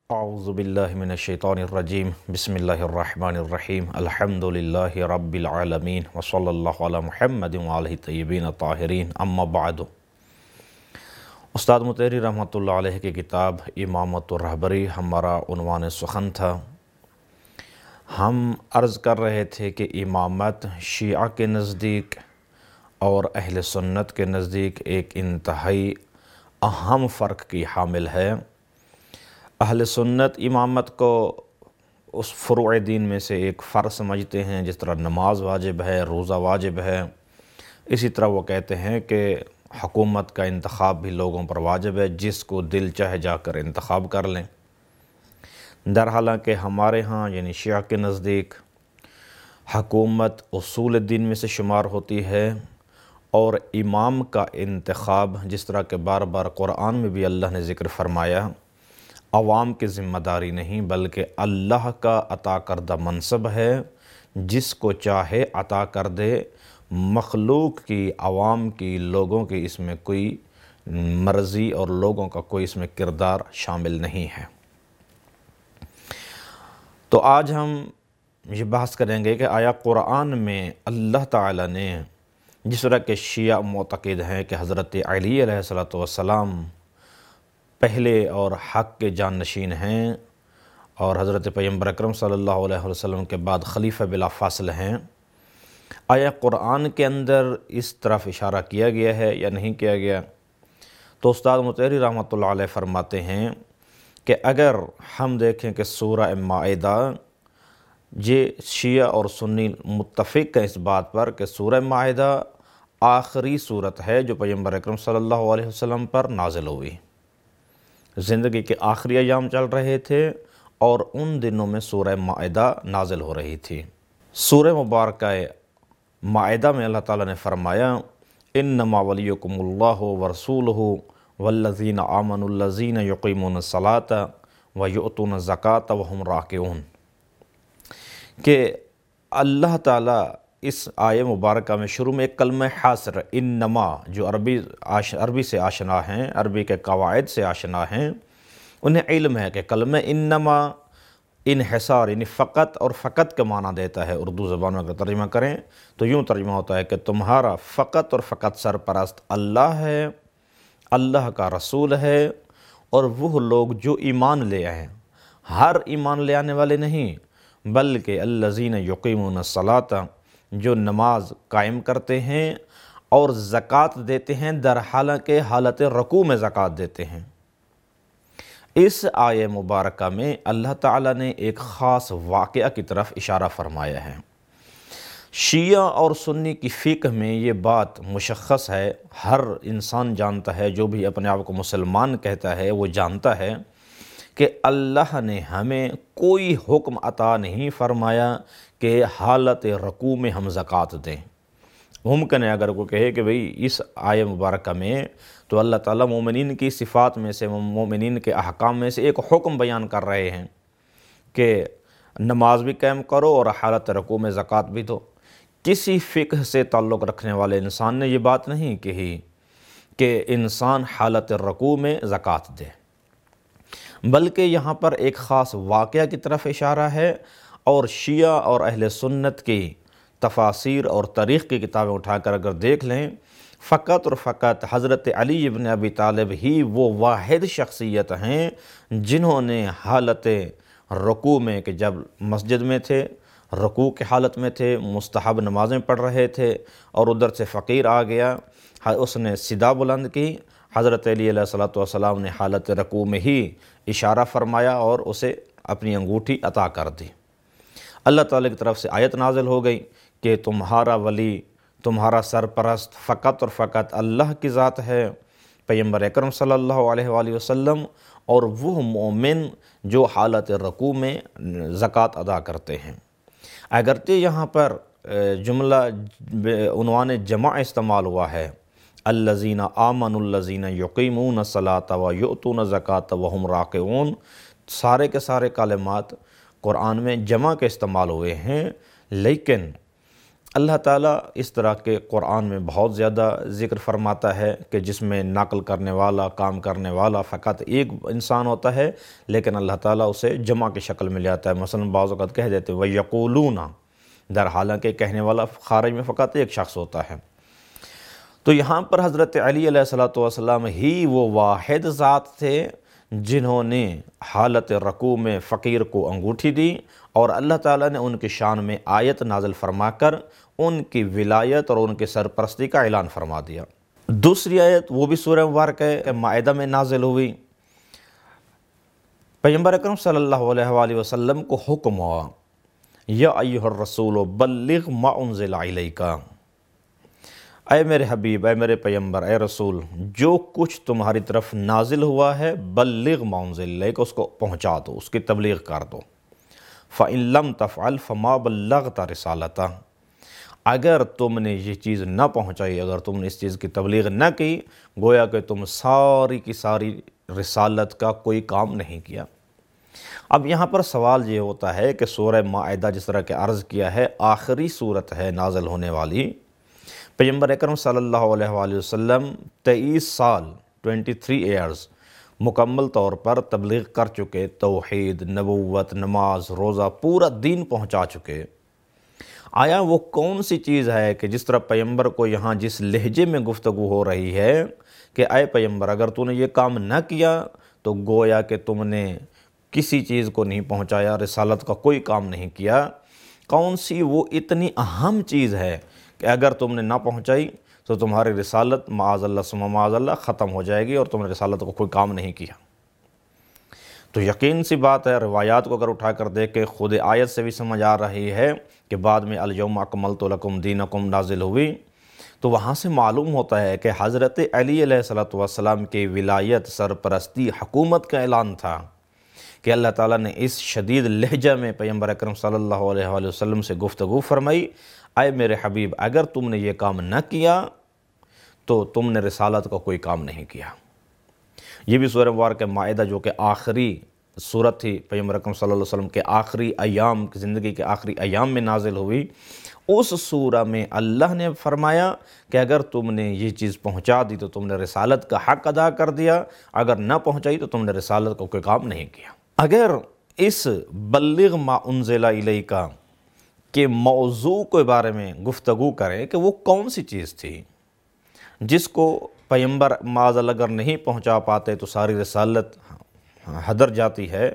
اعوذ باللہ من الشیطان الرجیم بسم اللہ الرحمن الرحیم الحمدللہ رب العالمین وصلی اللہ علی محمد وآلہ طیبین الطاہرین اما بعد۔ استاد مطہری رحمۃ اللہ علیہ کی کتاب امامۃ الرہبری ہمارا عنوان سخن تھا۔ ہم عرض کر رہے تھے کہ امامت شیعہ کے نزدیک اور اہل سنت کے نزدیک ایک انتہائی اہم فرق کی حامل ہے۔ اہل سنت امامت کو اس فروع دین میں سے ایک فرض سمجھتے ہیں، جس طرح نماز واجب ہے، روزہ واجب ہے، اسی طرح وہ کہتے ہیں کہ حکومت کا انتخاب بھی لوگوں پر واجب ہے، جس کو دل چاہے جا کر انتخاب کر لیں۔ درحالانکہ ہمارے ہاں یعنی شیعہ کے نزدیک حکومت اصول دین میں سے شمار ہوتی ہے، اور امام کا انتخاب جس طرح کہ بار بار قرآن میں بھی اللہ نے ذکر فرمایا، عوام کی ذمہ داری نہیں بلکہ اللہ کا عطا کردہ منصب ہے، جس کو چاہے عطا کر دے۔ مخلوق کی، عوام کی، لوگوں کی اس میں کوئی مرضی اور لوگوں کا کوئی اس میں کردار شامل نہیں ہے۔ تو آج ہم یہ بحث کریں گے کہ آیا قرآن میں اللہ تعالیٰ نے جس طرح کہ شیعہ معتقد ہیں کہ حضرت علی علیہ السلام پہلے اور حق کے جانشین ہیں اور حضرت پیغمبر اکرم صلی اللہ علیہ وسلم کے بعد خلیفہ بلا فاصل ہیں، آیا قرآن کے اندر اس طرف اشارہ کیا گیا ہے یا نہیں کیا گیا؟ تو استاد مطہری رحمۃ اللہ علیہ فرماتے ہیں کہ اگر ہم دیکھیں کہ سورہ مائدہ، یہ شیعہ اور سنی متفق ہیں اس بات پر کہ سورہ مائدہ آخری صورت ہے جو پیغمبر اکرم صلی اللہ علیہ وسلم پر نازل ہوئی۔ زندگی کے آخری ایام چل رہے تھے اور ان دنوں میں سورہ مائدہ نازل ہو رہی تھی۔ سورہ مبارکہ مائدہ میں اللہ تعالیٰ نے فرمایا، انما ولیکم اللہ ورسولہ والذین آمنوا الذین یقیمون الصلاۃ ویؤتون الزکاۃ وہم راکعون، کہ اللہ تعالیٰ اس آیہ مبارکہ میں شروع میں ایک کلمہ حاصر انما، جو عربی سے آشنا ہیں، عربی کے قواعد سے آشنا ہیں، انہیں علم ہے کہ کلمہ انما انحصار یعنی فقط اور فقط کے معنی دیتا ہے۔ اردو زبان میں اگر ترجمہ کریں تو یوں ترجمہ ہوتا ہے کہ تمہارا فقط اور فقط سرپرست اللہ ہے، اللہ کا رسول ہے، اور وہ لوگ جو ایمان لے آئے ہیں، ہر ایمان لے آنے والے نہیں بلکہ الذین یقیمون الصلاۃ، جو نماز قائم کرتے ہیں اور زکوٰۃ دیتے ہیں، در حالانکہ حالت رکوع میں زکوٰۃ دیتے ہیں۔ اس آیہ مبارکہ میں اللہ تعالیٰ نے ایک خاص واقعہ کی طرف اشارہ فرمایا ہے۔ شیعہ اور سنی کی فقہ میں یہ بات مشخص ہے، ہر انسان جانتا ہے، جو بھی اپنے آپ کو مسلمان کہتا ہے وہ جانتا ہے کہ اللہ نے ہمیں کوئی حکم عطا نہیں فرمایا کہ حالت رکوع میں ہم زکوٰۃ دیں۔ ممکن ہے اگر کوئی کہے کہ بھئی اس آیہ مبارکہ میں تو اللہ تعالیٰ مومنین کی صفات میں سے، مومنین کے احکام میں سے ایک حکم بیان کر رہے ہیں کہ نماز بھی قائم کرو اور حالت رکوع میں زکوٰۃ بھی دو۔ کسی فقہ سے تعلق رکھنے والے انسان نے یہ بات نہیں کہی کہ انسان حالت رکوع میں زکوٰۃ دے، بلکہ یہاں پر ایک خاص واقعہ کی طرف اشارہ ہے، اور شیعہ اور اہل سنت کی تفاسیر اور تاریخ کی کتابیں اٹھا کر اگر دیکھ لیں، فقط اور فقط حضرت علی ابن ابی طالب ہی وہ واحد شخصیت ہیں جنہوں نے حالت رکوع میں، کہ جب مسجد میں تھے، رکوع کی حالت میں تھے، مستحب نمازیں پڑھ رہے تھے، اور ادھر سے فقیر آ گیا، اس نے صدا بلند کی، حضرت علی علیہ السلام نے حالت رکوع میں ہی اشارہ فرمایا اور اسے اپنی انگوٹھی عطا کر دی۔ اللہ تعالیٰ کی طرف سے آیت نازل ہو گئی کہ تمہارا ولی، تمہارا سرپرست فقط اور فقط اللہ کی ذات ہے، پیغمبر اکرم صلی اللہ علیہ وآلہ وسلم، اور وہ مومن جو حالت رکوع میں زکوٰۃ ادا کرتے ہیں۔ اگرچہ یہاں پر جملہ عنوان جمع استعمال ہوا ہے، الذین آمنوا الذین یقیمون الصلاۃ ویؤتون الزکاۃ وہم راکعون، سارے کے سارے کلمات قرآن میں جمع کے استعمال ہوئے ہیں، لیکن اللہ تعالیٰ اس طرح کے قرآن میں بہت زیادہ ذکر فرماتا ہے کہ جس میں نقل کرنے والا، کام کرنے والا فقط ایک انسان ہوتا ہے، لیکن اللہ تعالیٰ اسے جمع کی شکل میں لے آتا ہے۔ مثلا بعض اوقات کہہ دیتے ہیں وَيَقُولُونَ، در حالانکہ کہنے والا خارج میں فقط ایک شخص ہوتا ہے۔ تو یہاں پر حضرت علی علیہ السلام ہی وہ واحد ذات تھے جنہوں نے حالت رکوع میں فقیر کو انگوٹھی دی، اور اللہ تعالیٰ نے ان کی شان میں آیت نازل فرما کر ان کی ولایت اور ان کی سرپرستی کا اعلان فرما دیا۔ دوسری آیت وہ بھی سورہ مبارکہ مائدہ میں نازل ہوئی۔ پیغمبر اکرم صلی اللہ علیہ وآلہ وسلم کو حکم ہوا، یا ایھا الرسول بلغ ما انزل الیک، اے میرے حبیب، اے میرے پیغمبر، اے رسول، جو کچھ تمہاری طرف نازل ہوا ہے بلغ ما انزل الیک، اس کو پہنچا دو، اس کی تبلیغ کر دو۔ فَإِن لَمْ تَفْعَلْ فَمَا بَلَّغْتَ رِسَالَتَهُ، اگر تم نے یہ چیز نہ پہنچائی، اگر تم نے اس چیز کی تبلیغ نہ کی، گویا کہ تم ساری کی ساری رسالت کا کوئی کام نہیں کیا۔ اب یہاں پر سوال یہ ہوتا ہے کہ سورہ مائدہ جس طرح کہ عرض کیا ہے آخری صورت ہے نازل ہونے والی۔ پیغمبر اکرم صلی اللہ علیہ وآلہ وسلم 23 سال 23 ایئرز مکمل طور پر تبلیغ کر چکے، توحید، نبوت، نماز، روزہ، پورا دین پہنچا چکے۔ آیا وہ کون سی چیز ہے کہ جس طرح پیغمبر کو یہاں جس لہجے میں گفتگو ہو رہی ہے کہ اے پیغمبر اگر تو نے یہ کام نہ کیا تو گویا کہ تم نے کسی چیز کو نہیں پہنچایا، رسالت کا کوئی کام نہیں کیا، کون سی وہ اتنی اہم چیز ہے کہ اگر تم نے نہ پہنچائی تو تمہاری رسالت معاذ اللہ ثم معاذ اللہ ختم ہو جائے گی اور تم نے رسالت کو کوئی کام نہیں کیا؟ تو یقین سی بات ہے، روایات کو اگر اٹھا کر دیکھیں خود آیت سے بھی سمجھ آ رہی ہے کہ بعد میں الیوم اکملت لکم دینکم نازل ہوئی، تو وہاں سے معلوم ہوتا ہے کہ حضرت علی علیہ السلام کی ولایت، سرپرستی، حکومت کا اعلان تھا کہ اللہ تعالیٰ نے اس شدید لہجہ میں پیغمبر اکرم صلی اللہ علیہ وآلہ وسلم سے گفتگو فرمائی، اے میرے حبیب اگر تم نے یہ کام نہ کیا تو تم نے رسالت کا کوئی کام نہیں کیا۔ یہ بھی سورہ مبارکہ مائدہ جو کہ آخری سورت تھی پیغمبر اکرم صلی اللہ علیہ وسلم کے آخری ایام، زندگی کے آخری ایام میں نازل ہوئی، اس سورہ میں اللہ نے فرمایا کہ اگر تم نے یہ چیز پہنچا دی تو تم نے رسالت کا حق ادا کر دیا، اگر نہ پہنچائی تو تم نے رسالت کا کوئی کام نہیں کیا۔ اگر اس بلغ ما انزل الیک کے موضوع کے بارے میں گفتگو کریں کہ وہ کون سی چیز تھی جس کو پیغمبر معاذ اللہ اگر نہیں پہنچا پاتے تو ساری رسالت ہدر جاتی ہے،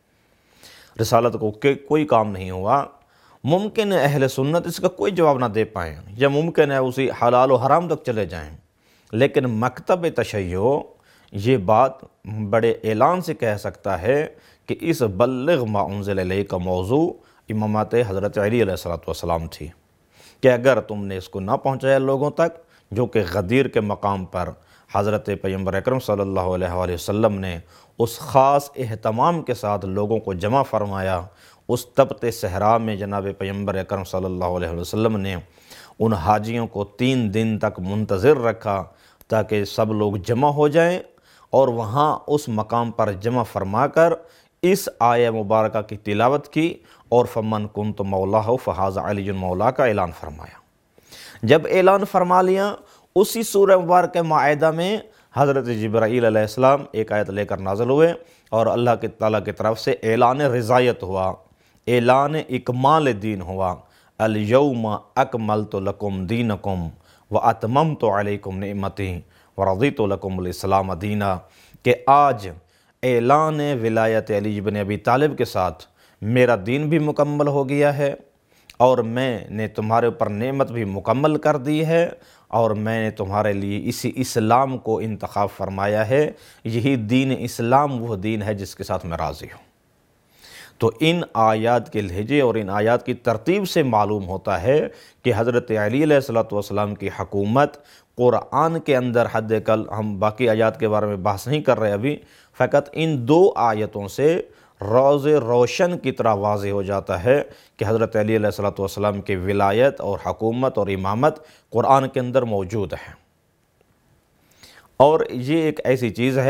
رسالت کو کوئی کام نہیں ہوا، ممکن ہے اہل سنت اس کا کوئی جواب نہ دے پائیں، یا ممکن ہے اسی حلال و حرام تک چلے جائیں، لیکن مکتب تشیع یہ بات بڑے اعلان سے کہہ سکتا ہے کہ اس بلغ ما انزل الیک کا موضوع امامت حضرت علی علیہ السلام تھی، کہ اگر تم نے اس کو نہ پہنچایا لوگوں تک، جو کہ غدیر کے مقام پر حضرت پیغمبر اکرم صلی اللہ علیہ وآلہ وسلم نے اس خاص اہتمام کے ساتھ لوگوں کو جمع فرمایا، اس تبت صحرا میں جناب پیغمبر اکرم صلی اللہ علیہ وسلم نے ان حاجیوں کو 3 دن تک منتظر رکھا تاکہ سب لوگ جمع ہو جائیں، اور وہاں اس مقام پر جمع فرما کر اس آیہ مبارکہ کی تلاوت کی اور فمن کنت مولاہ فہذا علی مولا کا اعلان فرمایا۔ جب اعلان فرما لیا، اسی سورہ مبارکہ مائدہ میں حضرت جبرائیل علیہ السلام ایک آیت لے کر نازل ہوئے اور اللہ کے تعالیٰ کی طرف سے اعلان رضایت ہوا، اعلان اکمال دین ہوا، الیوم اکملت لکم دینکم واتممت علیکم نعمتی ورضیت لکم الاسلام دینا، کہ آج اعلان ولایت علی بن ابی طالب کے ساتھ میرا دین بھی مکمل ہو گیا ہے، اور میں نے تمہارے اوپر نعمت بھی مکمل کر دی ہے، اور میں نے تمہارے لیے اسی اسلام کو انتخاب فرمایا ہے، یہی دین اسلام وہ دین ہے جس کے ساتھ میں راضی ہوں۔ تو ان آیات کے لہجے اور ان آیات کی ترتیب سے معلوم ہوتا ہے کہ حضرت علی علیہ السلام کی حکومت قرآن کے اندر حد اقل، ہم باقی آیات کے بارے میں بحث نہیں کر رہے ابھی، فقط ان 2 آیتوں سے روز روشن کی طرح واضح ہو جاتا ہے کہ حضرت علی علیہ السلام کی ولایت اور حکومت اور امامت قرآن کے اندر موجود ہے، اور یہ ایک ایسی چیز ہے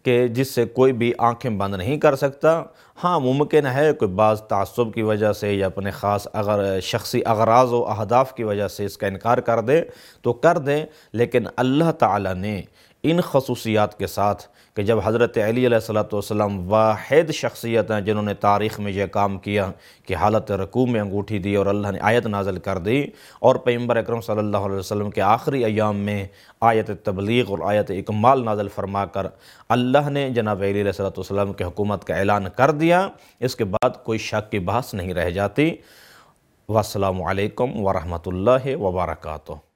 کہ جس سے کوئی بھی آنکھیں بند نہیں کر سکتا۔ ہاں ممکن ہے کوئی بعض تعصب کی وجہ سے یا اپنے خاص شخصی اغراض و اہداف کی وجہ سے اس کا انکار کر دے تو کر دے، لیکن اللہ تعالیٰ نے ان خصوصیات کے ساتھ کہ جب حضرت علی علیہ السلام واحد شخصیت ہیں جنہوں نے تاریخ میں یہ کام کیا کہ حالت رکوع میں انگوٹھی دی اور اللہ نے آیت نازل کر دی، اور پیغمبر اکرم صلی اللہ علیہ وسلم کے آخری ایام میں آیت تبلیغ اور آیت اکمال نازل فرما کر اللہ نے جناب علی علیہ السلام کی حکومت کا اعلان کر دیا، اس کے بعد کوئی شک کی بحث نہیں رہ جاتی۔ والسلام علیکم ورحمۃ اللہ وبرکاتہ۔